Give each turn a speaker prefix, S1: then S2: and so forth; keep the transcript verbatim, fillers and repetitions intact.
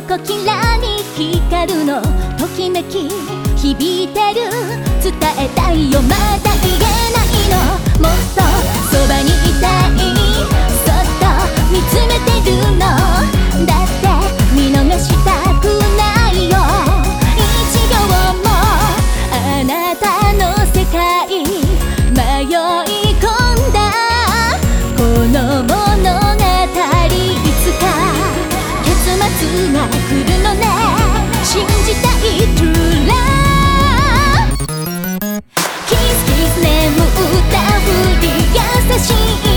S1: こきらに光るのときめき響いてる伝えたいよまだ言えないのもっとそばにいたいそっと見つめてるのだって見逃したくないよ一秒もあなたの世界迷い込んだこの物語いつか結末が来るのね信じたい True Love キスキス眠ったふり優しい